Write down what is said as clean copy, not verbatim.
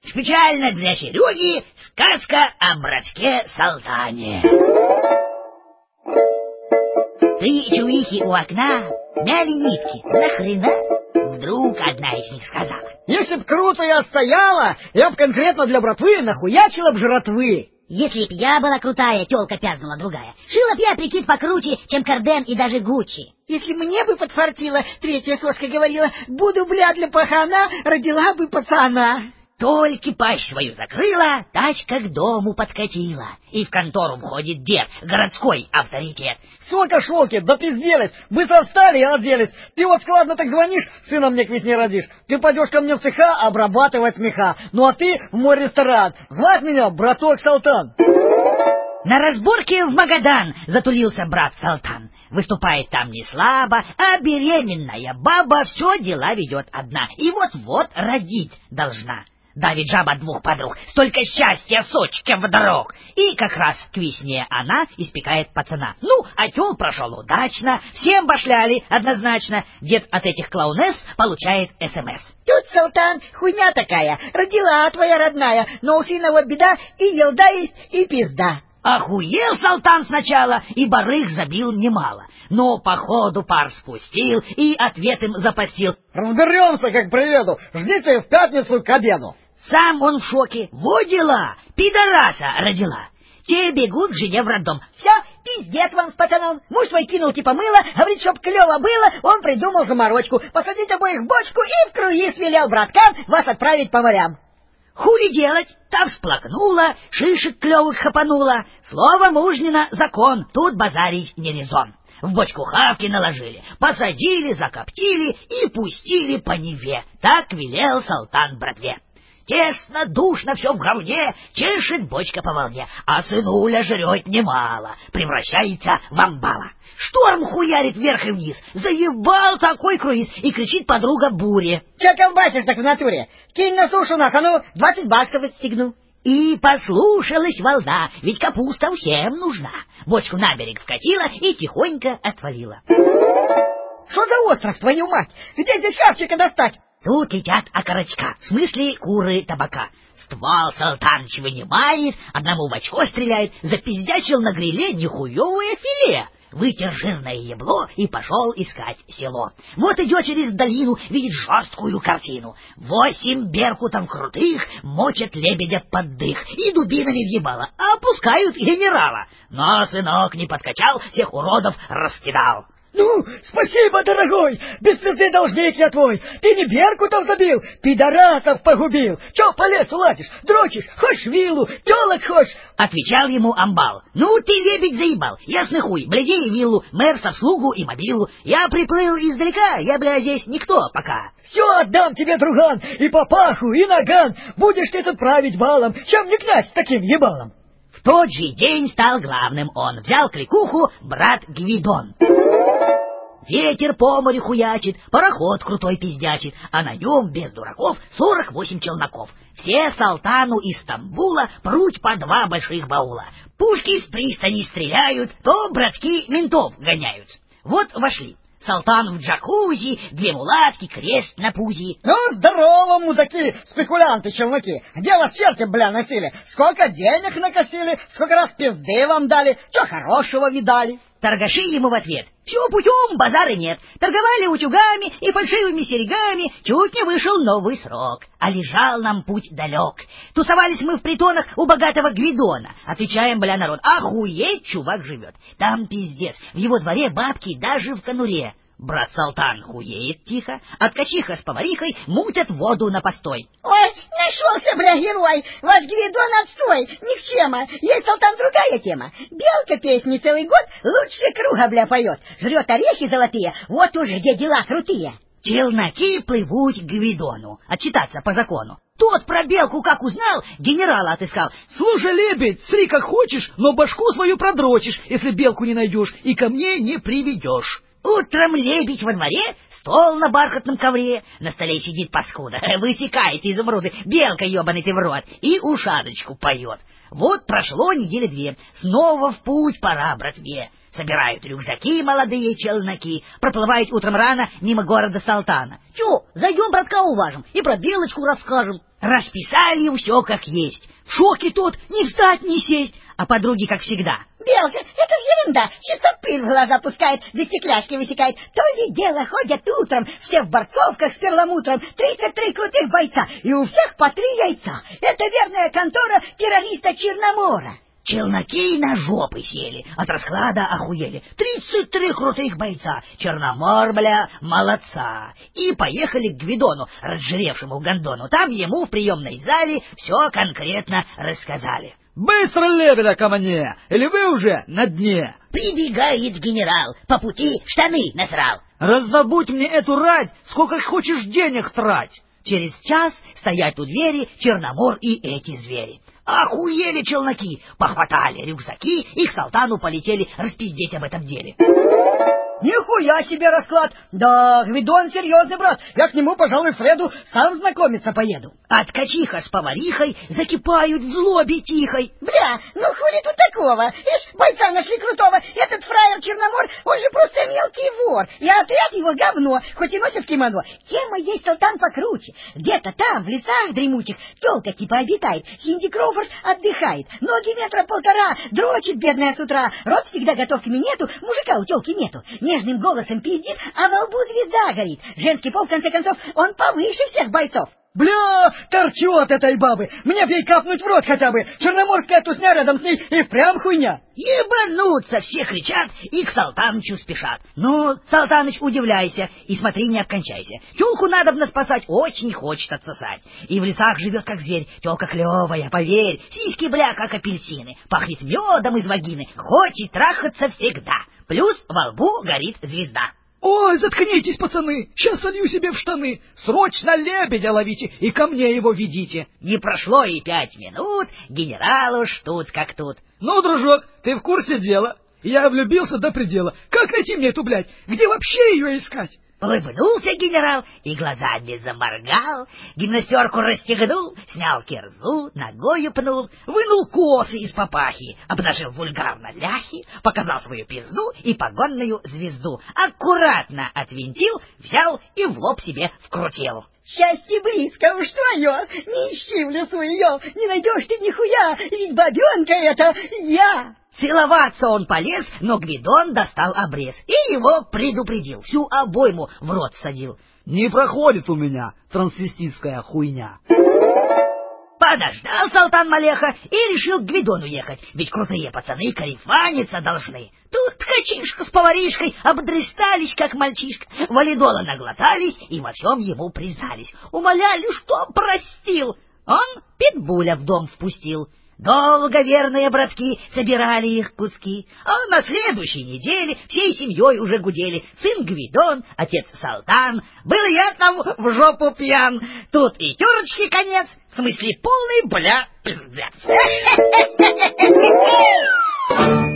Специально для Сереги сказка о братке Салтане. Три чувихи у окна мяли нитки. Нахрена? Вдруг одна из них сказала: если б круто я стояла, я б конкретно для братвы нахуячила б жратвы. Если б я была крутая, тёлка пязнула другая, шила б я прикид покруче, чем Карден и даже Гуччи. Если мне бы подфартило, третья соска говорила, буду, бля, для пахана, родила бы пацана. Только пасть свою закрыла, тачка к дому подкатила, и в контору входит дед, городской авторитет. Сока-шоки, да пизделись, быстро встали и оделись. Ты вот складно так звонишь, сына мне к весне родишь. Ты пойдешь ко мне в цеха обрабатывать меха, ну а ты в мой ресторан. Звать меня браток Салтан. На разборке в Магадан затулился брат Салтан. Выступает там не слабо, а беременная баба все дела ведет одна, и вот-вот родить должна. Давит жаба двух подруг, столько счастья сучке вдруг. И как раз к весне она испекает пацана. Ну, а тёл прошел удачно, всем башляли однозначно. Дед от этих клоунесс получает СМС. Тут, Салтан, хуйня такая, родила твоя родная, но у сына вот беда, и елда есть, и пизда. Охуел Салтан сначала, и барыг забил немало. Но по ходу пар спустил и ответ им запастил. Разберемся, как приеду, ждите в пятницу к обеду. Сам он в шоке. Во дела, пидораса родила. Те бегут к жене в роддом. Все, пиздец вам с пацаном. Муж твой кинул типа мыло, говорит, чтоб клево было, он придумал заморочку. Посадить обоих в бочку и в круиз велел браткам вас отправить по морям. Хули делать? Та всплакнула, шишек клевых хапанула. Слово мужнина — закон, тут базарить не резон. В бочку хавки наложили, посадили, закоптили и пустили по Неве. Так велел Салтан братве. Тесно, душно все в говне, чешет бочка по волне, а сынуля жрет немало, превращается в амбала. Шторм хуярит вверх и вниз, заебал такой круиз, и кричит подруга Буре. Че колбасишь так в натуре? Кинь на сушу нас, а ну, 20 баксов отстегну. И послушалась волна, ведь капуста всем нужна. Бочку на берег вкатила и тихонько отвалила. Что за остров, твою мать? Где здесь хавчика достать? Тут летят окорочка, в смысле куры табака. Ствол Салтаныч вынимает, одному в очко стреляет, запиздячил на гриле нихуевое филе. Вытер жирное ебло и пошел искать село. Вот идет через долину, видит жесткую картину. 8 беркутов крутых мочат лебедя под дых и дубинами въебало, а опускают генерала. Но сынок не подкачал, всех уродов раскидал. Ну, спасибо, дорогой, без пизды должник я твой. Ты не беркутов забил, пидорасов погубил. Че по лесу лазишь, дрочишь, хочешь виллу, телок хочешь? Отвечал ему амбал. Ну ты, лебедь, заебал, ясный хуй, бляди и виллу, мэр со вслугу и мобилу. Я приплыл издалека, я, бля, здесь никто пока. Все отдам тебе, друган, и папаху, и наган. Будешь ты тут править балом, чем не князь с таким ебалом. В тот же день стал главным он. Взял кликуху брат Гвидон. Ветер по морю хуячит, пароход крутой пиздячит, а на нем, без дураков, 48 челноков. Все Салтану из Стамбула пруть по 2 больших баула. Пушки с пристани стреляют, то братки ментов гоняют. Вот вошли. Салтан в джакузи, 2 мулатки, крест на пузи. Ну, здорово, музыки, спекулянты-челноки. Где вас черти, бля, носили? Сколько денег накосили? Сколько раз пизды вам дали? Че хорошего видали? Торгаши ему в ответ. Все путем, базара нет. Торговали утюгами и фальшивыми серьгами. Чуть не вышел новый срок. А лежал нам путь далек. Тусовались мы в притонах у богатого Гвидона. Отвечаем, бля, народ, охуеть чувак живет. Там пиздец. В его дворе бабки даже в конуре. Брат Салтан хуеет тихо, а ткачиха с поварихой мутят воду на постой. Ой, нашелся, бля, герой, ваш Гвидон отстой, никчема, есть, Салтан, другая тема. Белка песни целый год лучше круга, бля, поет, жрет орехи золотые, вот уже где дела крутые. Челноки плывут к Гвидону, отчитаться по закону. Тот про белку как узнал, генерала отыскал. Слушай, лебедь, сри как хочешь, но башку свою продрочишь, если белку не найдешь, и ко мне не приведешь. Утром лебедь во дворе, стол на бархатном ковре, на столе сидит паскуда, высекает изумруды, белка ебаный ты в рот, и ушадочку поет. Вот прошло недели 2, снова в путь пора, братве. Собирают рюкзаки молодые челноки, проплывают утром рано мимо города Салтана. Чё, зайдем братка уважим и про белочку расскажем. Расписали все как есть. В шоке тот, не встать, не сесть, а подруги, как всегда. Белка, это ж ерунда, чисто пыль в глаза пускает, да стекляшки высекает. То ли дело ходят утром, все в борцовках с перламутром, 33 крутых бойца, и у всех по 3 яйца. Это верная контора террориста Черномора. Челноки на жопы сели, от расклада охуели. 33 крутых бойца, Черномор, бля, молодца. И поехали к Гвидону, разжиревшему гондону. Там ему в приемной зале все конкретно рассказали. Быстро, лебедя, ко мне, или вы уже на дне? Прибегает генерал, по пути штаны насрал. Раздобудь мне эту рать, сколько хочешь денег трать. Через час стоять у двери Черномор и эти звери. Охуели челноки, похватали рюкзаки и к Салтану полетели распиздеть об этом деле. Нихуя себе расклад! Да, Гвидон серьезный брат, я к нему, пожалуй, в среду сам знакомиться поеду. А ткачиха с поварихой закипают в злобе тихой. Бля, ну хули тут такого? Ишь, бойца нашли крутого, этот фраер Черномор, он же просто мелкий вор, и отряд его говно, хоть и носит кимоно. Тема есть Салтан покруче. Где-то там, в лесах дремучих, тёлка типа обитает, Синди Кроуфорд отдыхает, ноги метра полтора, дрочит бедная с утра, рот всегда готов к минету, мужика у тёлки нету. Нежным голосом пиздит, а во лбу звезда горит. Женский пол, в конце концов, он повыше всех бойцов. Бля, торчет этой бабы! Мне б ей капнуть в рот хотя бы! Черноморская тусня рядом с ней и впрямь хуйня! Ебануться все кричат и к Салтанычу спешат. Ну, Салтаныч, удивляйся и смотри, не окончайся. Тёлку надобно спасать, очень хочет отсосать. И в лесах живет как зверь, тёлка клевая, поверь. Сиськи, бля, как апельсины, пахнет медом из вагины, хочет трахаться всегда. Плюс во лбу горит звезда. Ой, заткнитесь, пацаны, сейчас солью себе в штаны. Срочно лебедя ловите и ко мне его ведите. Не прошло и 5 минут, генерал уж тут как тут. Ну, дружок, ты в курсе дела? Я влюбился до предела. Как найти мне эту, блядь? Где вообще ее искать? Улыбнулся генерал и глазами заморгал, гимнастерку расстегнул, снял кирзу, ногою пнул, вынул косы из папахи, обнажил вульгарно ляхи, показал свою пизду и погонную звезду, аккуратно отвинтил, взял и в лоб себе вкрутил. Счастье близко уж твое, не ищи в лесу ее, не найдешь ты нихуя, ведь бабенка это я. Целоваться он полез, но Гвидон достал обрез и его предупредил, всю обойму в рот всадил. Не проходит у меня трансвеститская хуйня. Подождал Салтан Малеха и решил к Гвидону ехать, ведь крутые пацаны карифаниться должны. Тут ткачишка с поваришкой обдрыстались, как мальчишка, валидола наглотались и во всем ему признались. Умоляли, что простил. Он питбуля в дом впустил. Долго верные братки собирали их куски, а на следующей неделе всей семьей уже гудели. Сын Гвидон, отец Салтан, был я там в жопу пьян. Тут и терочки конец, в смысле полный, бля, пиздец.